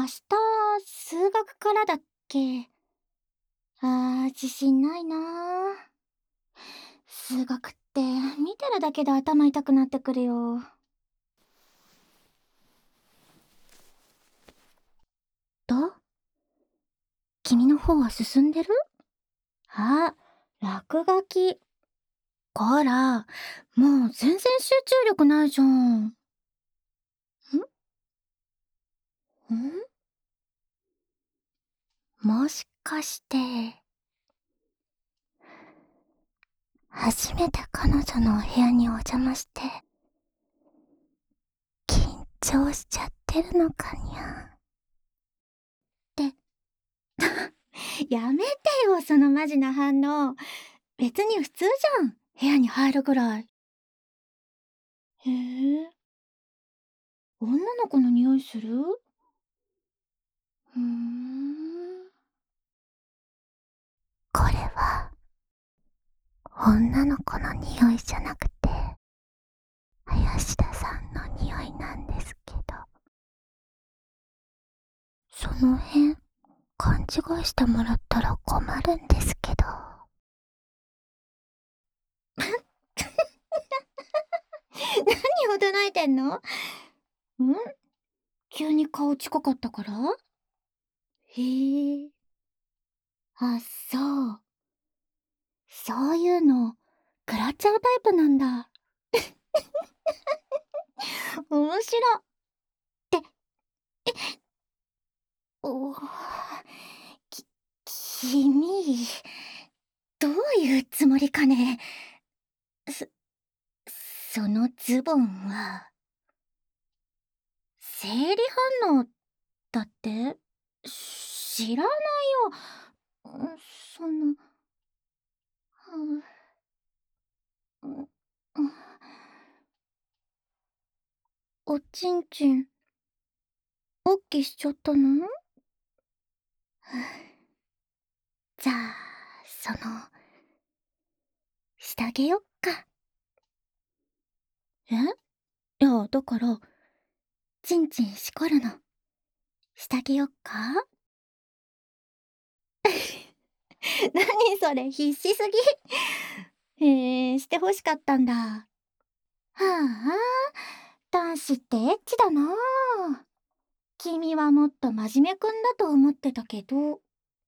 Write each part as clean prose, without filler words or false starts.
明日、数学からだっけ？自信ないな。数学って見てるだけで頭痛くなってくるよ。ど君の方は進んでる？落書き。こら、もう全然集中力ないじゃん。んもしかして、初めて彼女のお部屋にお邪魔して、緊張しちゃってるのかにゃ。って、やめてよ、そのマジな反応。別に普通じゃん、部屋に入るぐらい。へえ、女の子の匂いする？ふーん。これは、女の子の匂いじゃなくて、林田さんの匂いなんですけど。その辺、勘違いしてもらったら困るんですけど。何を唱えてんの？急に顔近かったから？へえ。そう。そういうの、食らっちゃうタイプなんだ。面白。って、おー、き、君、どういうつもりかね。そ、そのズボンは、生理反応だって？知らないよ。そんな、うん、おちんちん、おっきしちゃったの？じゃあ、してあげよっか。いや、だから、ちんちんしこるの。してあげよっか？何それ、必死すぎ。してほしかったんだ。はあ、男子ってエッチだなあ。君はもっと真面目くんだと思ってたけど。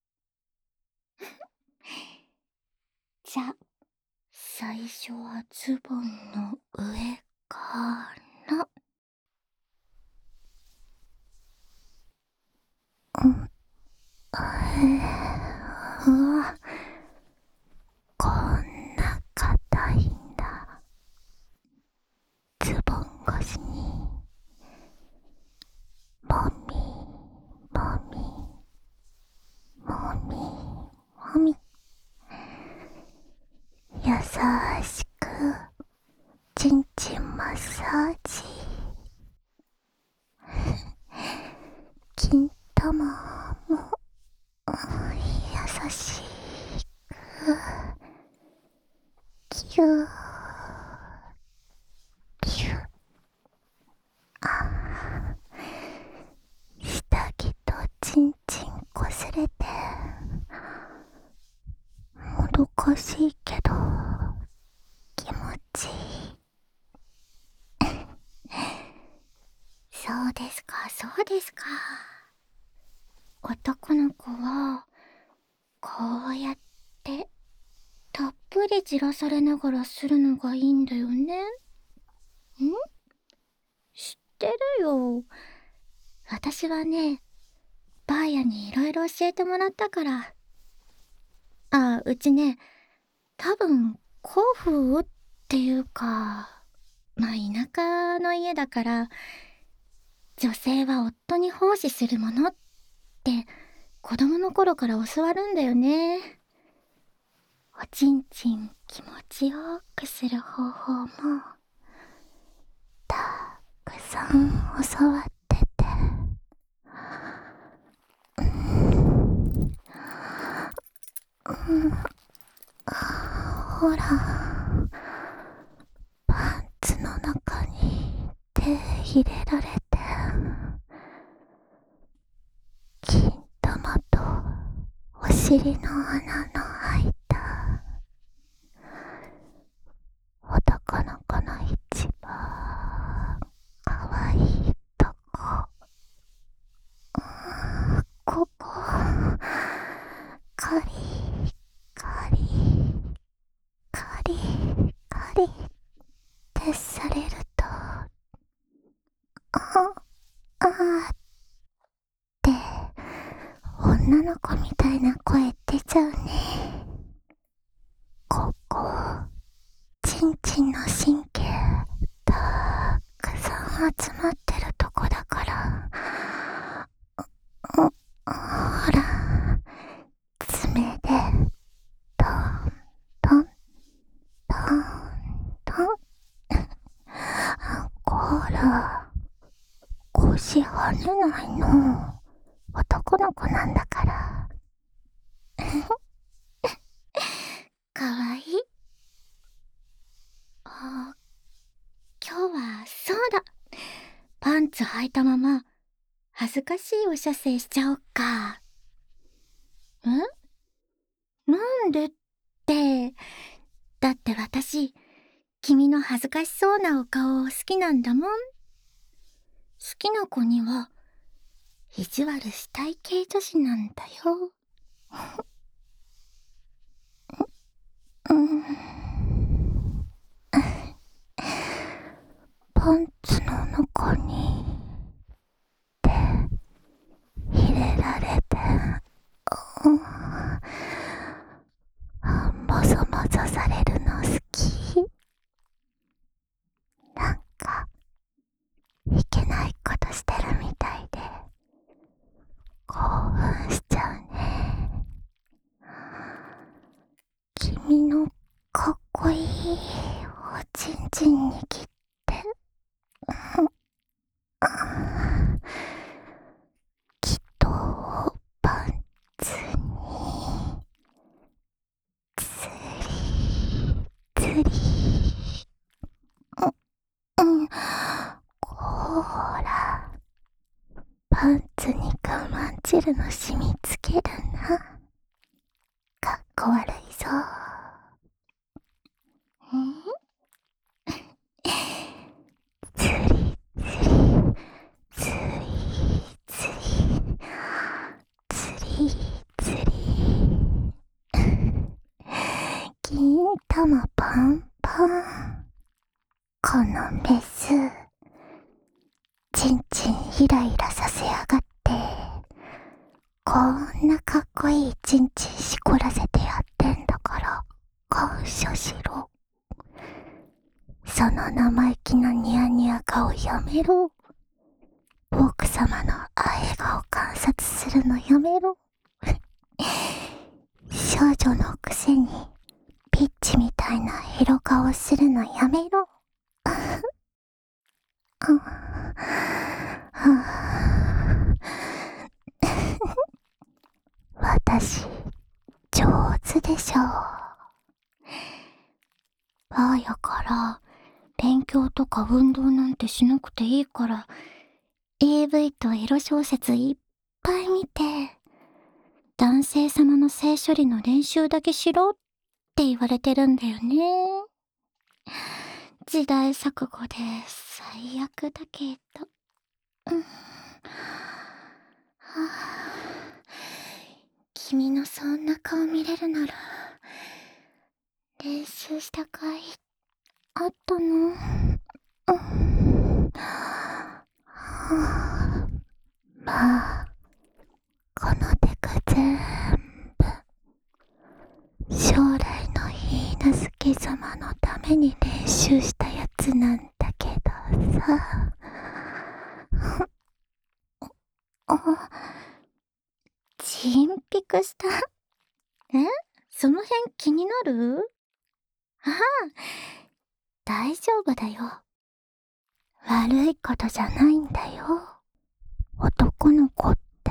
じゃ、最初はズボンの上から。うわ、こんな硬いんだ。ズボン越しに、もみ、もみ、もみ、もみ。優しく、ちんちんマッサージ。金玉も、優しく、キュー、キュー。下着とちんちん擦れて、もどかしいけど、気持ちいい。そうですか、そうですか。男の子は、こうやって、たっぷりじらされながらするのがいいんだよね。知ってるよ。私はね、ばあやにいろいろ教えてもらったから。うちね、多分、古風っていうか、まあ田舎の家だから、女性は夫に奉仕するものって子供の頃から教わるんだよね。おちんちん気持ちよくする方法もたくさん教わってて、ほら、パンツの中に手入れられて、 尻の穴の開いた男の子の一番かわいいとこ、ここカリカリカリカリってされると、あーって女の子みたいな声出ちゃうね。ここチンチンの神経たくさん集まってるとこだから、ほら爪でトントントントンこら腰跳ねないの、男の子なんだからかわいい。今日はそうだ、パンツ履いたまま恥ずかしいお射精しちゃおっか。なんでって、だって私君の恥ずかしそうなお顔好きなんだもん。好きな子には意地悪したい系女子なんだよパンツの中に手入れられて、もぞもぞされるの好き。なんかいけないことしてるみたいで興奮しちゃうね。君のかっこいいおちんちんに切って、きっとパンツにつりつり、ほらパンツに我慢汁の染みつけるな。かっこ悪いぞ。つりつりつりつりつりつり金玉パンパン。このメスチンチンイライラさせやがって、こんなかっこいいチンチンしこらせてやってんだから感謝しろ。その生意気なニヤニヤ顔やめろ。奥様の笑顔観察するのやめろ少女のくせにピッチみたいな色顔するのやめろ私上手でしょ。バーやから勉強とか運動なんてしなくていいから AV とエロ小説いっぱい見て、男性様の性処理の練習だけしろって言われてるんだよね。時代錯誤で最悪だけど、君のそんな顔見れるなら練習した甲斐あったの？まあこのテク全部将来の許嫁様のために練習したやつなんだけどさチンピクした。その辺気になる？大丈夫だよ。悪いことじゃないんだよ。男の子って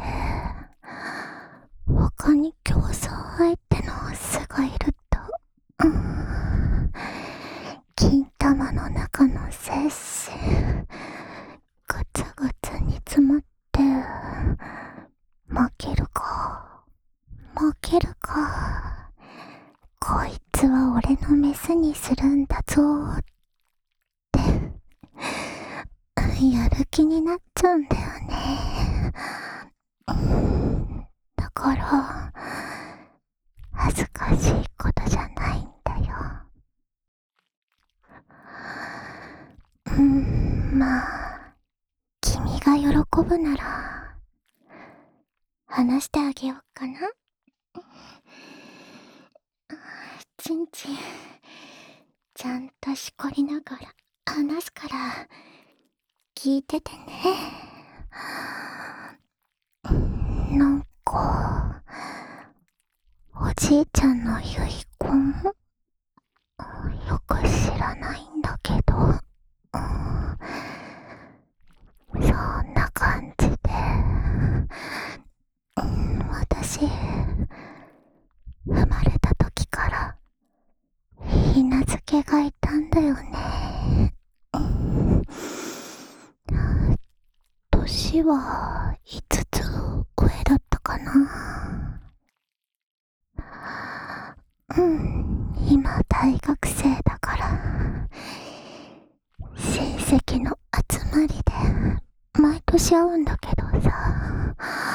他に競争相手のオスがいると、金玉の中の精子ぐつぐつに詰まって負けるか負ける俺のメスにするんだぞーってやる気になっちゃうんだよね。だから恥ずかしいことじゃないんだよ。まあ君が喜ぶなら話してあげようかな。ちんちんちゃんとしこりながら話すから聞いててね。なんかおじいちゃんの遺言よく知らないんだけど、そんな感じで、私生まれた時からひなずけがいたんだよね。年は5つ上だったかな。今大学生だから親戚の集まりで毎年会うんだけどさ、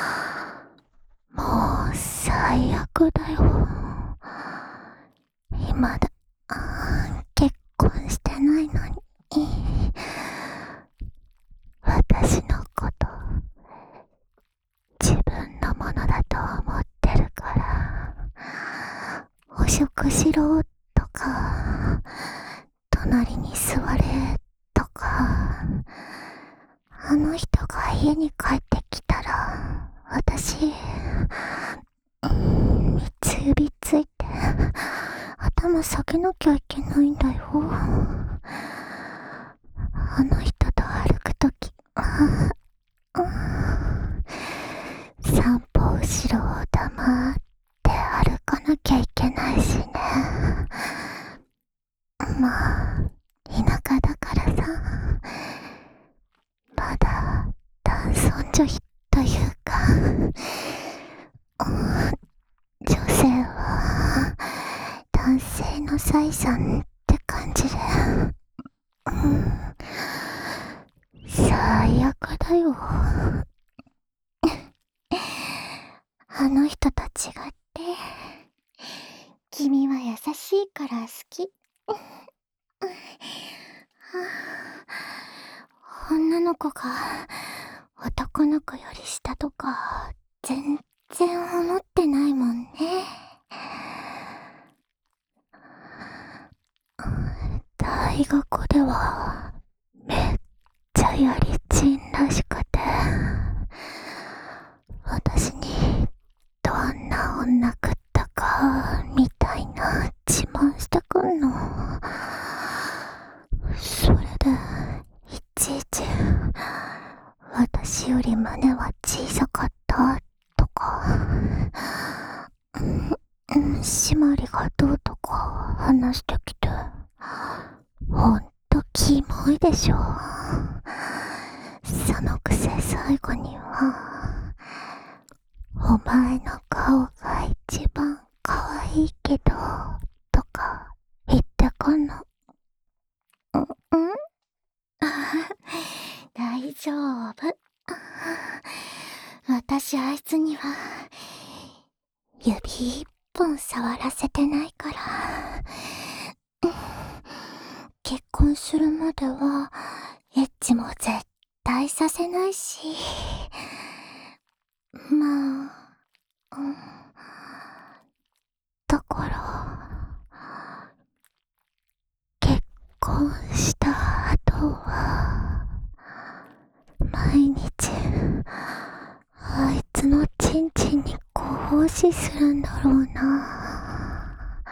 もう最悪だよ。今だ結婚してないのに私のこと自分のものだと思ってるから、お食しろとか隣に座れとか、あの人が家に帰ってきたら私三つ指ついて頭下げなきゃいけないんだよ。あの人と歩くとき散歩後ろを黙って歩かなきゃいけないしね。まあ田舎だからさ、まだ男尊女卑というか、女性は男性の財産って感じで、最悪だよ。あの人と違って君は優しいから好き。女の子が男の子より下とか全然思ってないもんね。大学ではめっちゃやりちんらしくて、私にどんな女食ったかみたいな自慢してくんの。それでいちいち私より胸は小さかったとか、締まりがどうとか話してきて、ほんとキモいでしょ。そのくせ最後には、お前の顔が一番可愛いけどとか言ってくんの。大丈夫。私あいつには指一本触らせてないから。結婚するまではエッチも絶対させないし、まあ、だから結婚した後は毎日あいつのチンチンに奉仕するんだろうな。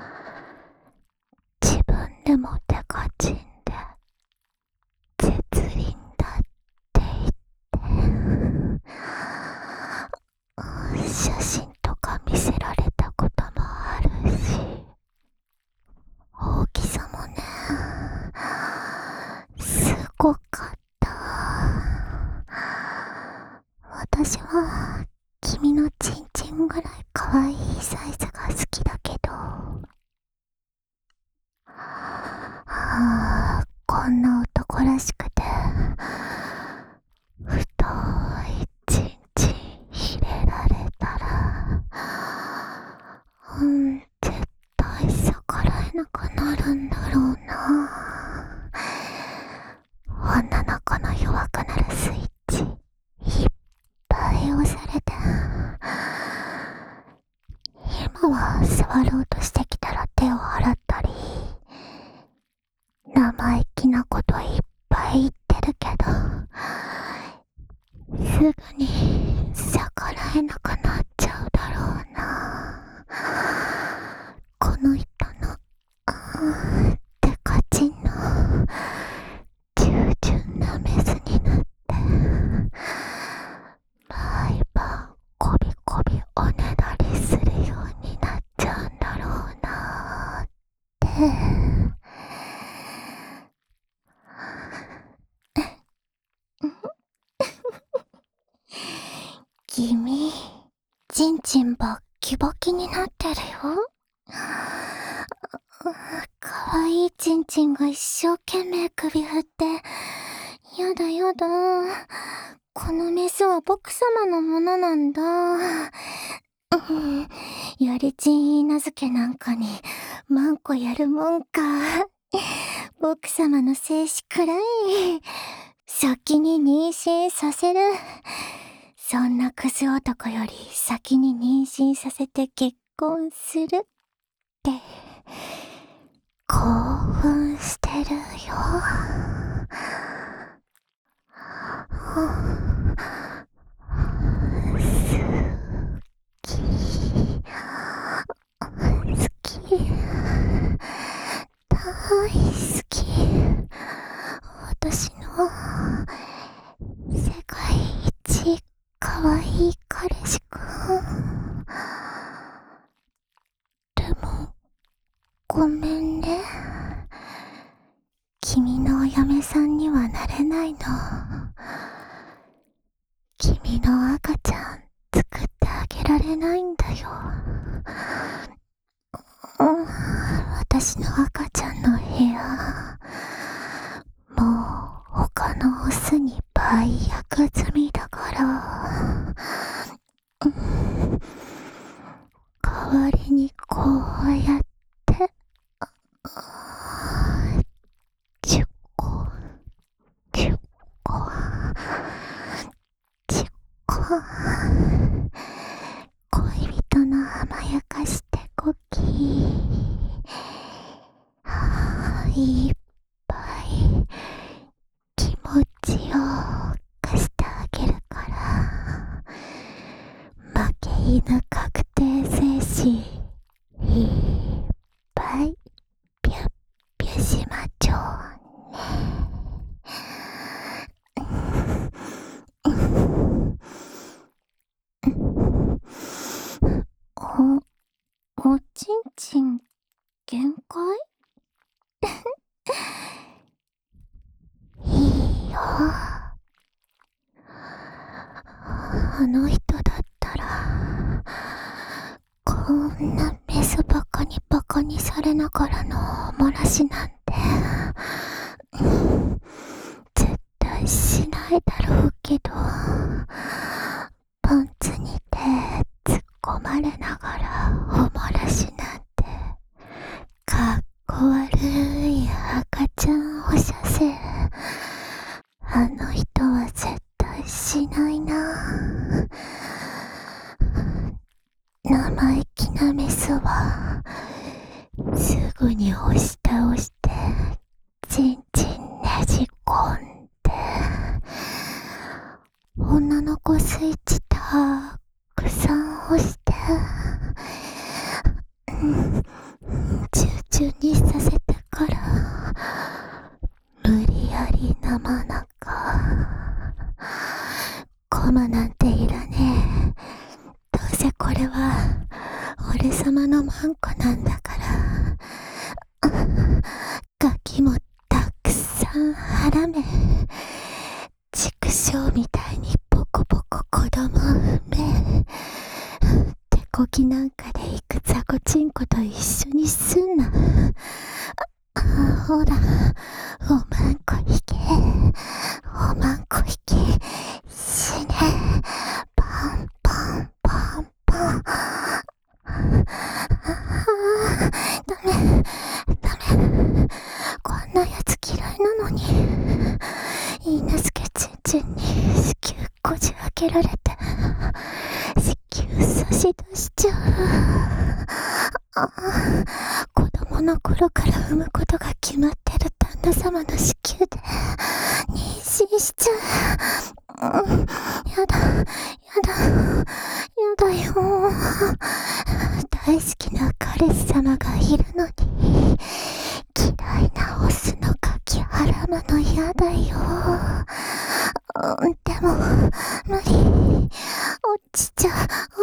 自分でもテカチンで絶倫だって言って写真とか見せられたこともあるし、大きさもねすごかった。私は君のチンチンぐらい可愛いサイズが好きだけど、 君、ちんちんバッキバキになってるよ。かわいいちんちんが一生懸命首振って、やだやだ。このメスは僕様のものなんだ。やりちん稲漬けなんかに、マンコやるもんか。僕様の精子くらい、先に妊娠させる。そんなクズ男より先に妊娠させて結婚するって、興奮してるよ。好き。大好き。私の世界一かわいい彼氏くん。でも、ごめんね。君のお嫁さんにはなれないの。君の赤ちゃん作ってあげられないんだよ。私の赤ちゃんの部屋、もう他のオスに倍役済みだから、代わりにこうやって10個10個10個恋人の甘やかしてこき、いっぱい気持ちを貸してあげるから、負け犬確定精子いっぱいピュッピュしまちょうね。おちんちん限界？いいよ。あの人だったら、こんなメスバカにバカにされながらのおもらしなんて、絶対しないだろうけど、パンツに手突っ込まれながらおもらしなんて、かっこ悪い赤ちゃんおしゃせ。あの人は絶対しないな。生意気なメスはすぐに押し倒してちんちんねじ込んで、女の子スイッチたくさん押して、チューチューにさせてから無理やり生中。コマなんていらねえ。どうせこれは俺様のマンコなんだから。ガキもたくさんはらめ、畜生みたいにボコボコ子供産め。手こきなんかで行くザコチンコと一緒にすんな。ほら、おまんこ引け。おまんこ引け。死ね。パンパンパンパン。ダメ。こんなやつ嫌いなのに。いなすけちんちんに子宮こじ開けられて、子宮差し出しちゃう。子供の頃から産むことが決まってる旦那様の子宮で妊娠しちゃう。やだよ。大好きな彼氏様がいるのに、嫌いなオスのガキはらむのやだよ。でも無理。落ちちゃう。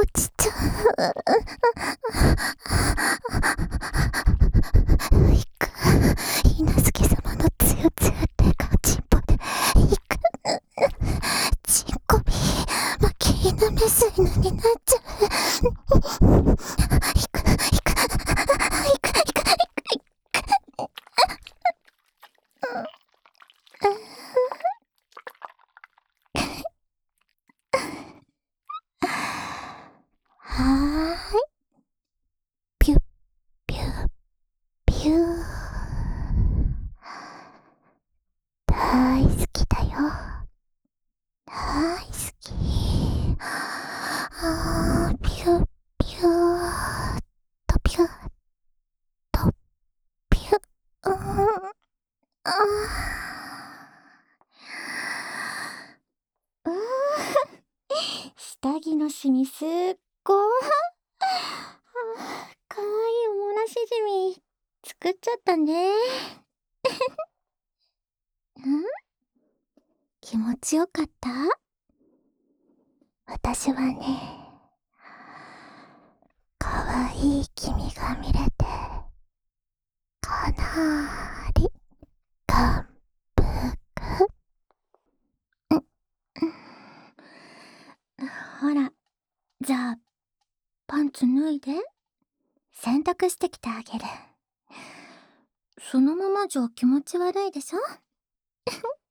うーん、下着のシミすっごー。かわいいおもらしじみ作っちゃったね。ん、気持ちよかった？私はね、かわいい君が見れて、かなーり感服。ほら、じゃあ、パンツ脱いで、洗濯してきてあげる。そのままじゃ気持ち悪いでしょ？